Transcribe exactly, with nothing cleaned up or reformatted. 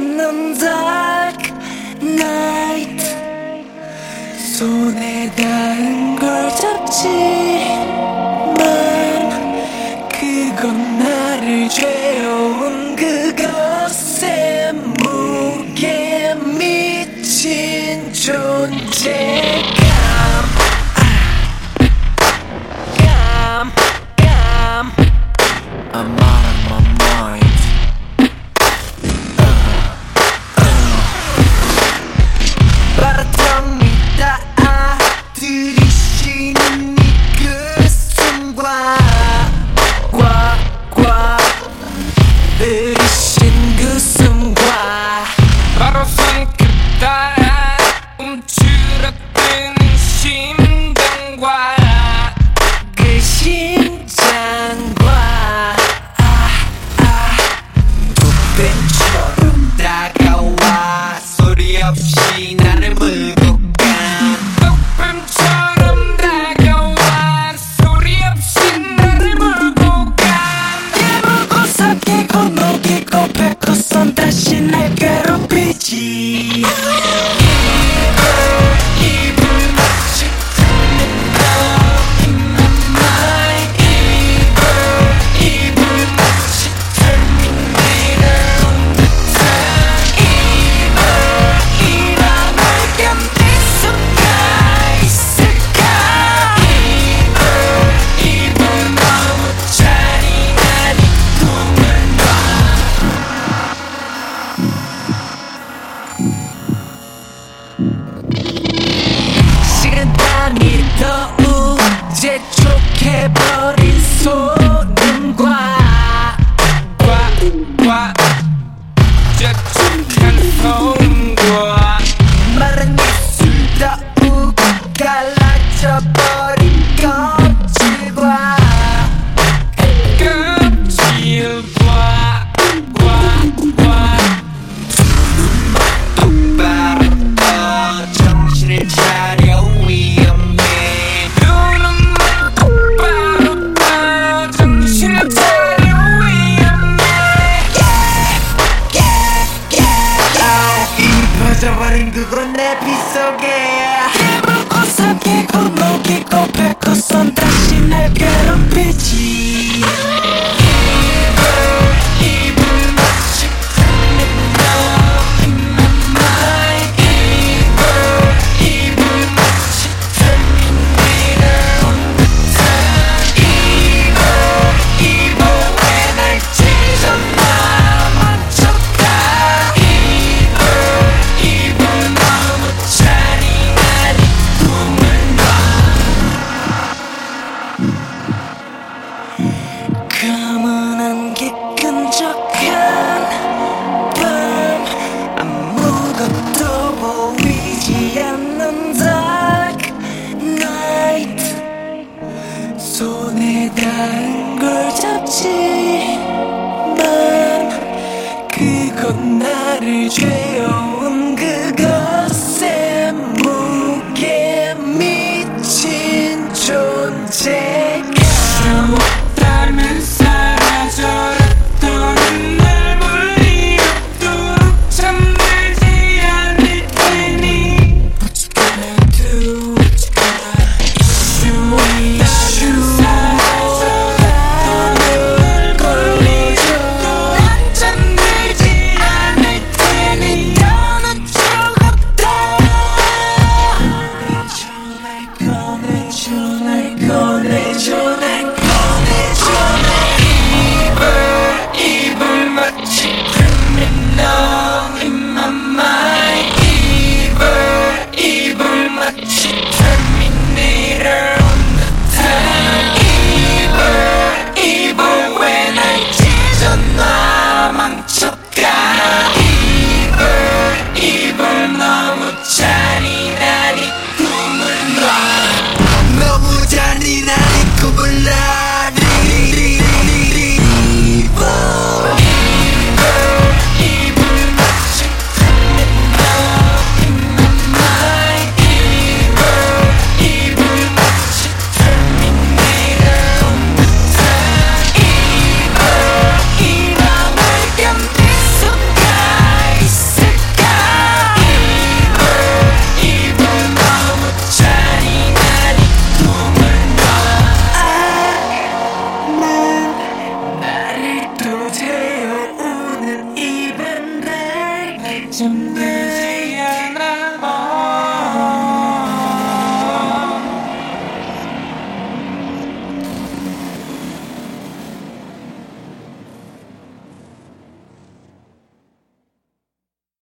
않는 dark night. 손에 닿은 걸 잡지만 그건 나를 죄어온 그것에 무게 미친 존재감. 감, 감. I'm out of my mind. 바라통이다 들이쉬는 이 그 숨과 과, 과 들이쉰 그 숨과 바로 손끝다 움츠러드는 심장과 그 심장과 아, 아. 독뱀처럼 다가와 소리 없이 나를 물고 간 독뱀처럼 다가와 소리 없이 나를 물고 간 깨물고 삭히고 녹이고 뱉고선 다시 날 괴롭히지. 시간 단위 더 우재촉해버린 소름과 과, 과 재촉한 소음과 마른 입술 더욱 갈라져버린 껍질과 껍질과 과, 과 똑바로 떠 정신을 차려 위험해. 눈은 똑바로 떠 정신을 차려 위험해. 이 퍼져버린 그건 내 빗속에 깨물고 삼키고 녹이고 뱉고선 다시 날 괴롭히지. 입을 마치 닫는 너 in my mind. 입을 마치 닫는 네가 온 듯한 evil evil 왜 날 찢어놔 맞췄다. evil evil 너무 잔인한 이 꿈을 봐. 가문한 기끈적한 밤 아무것도 보이지 않는 dark night. 손에 닿은 걸 잡지만 그건 나를 죄어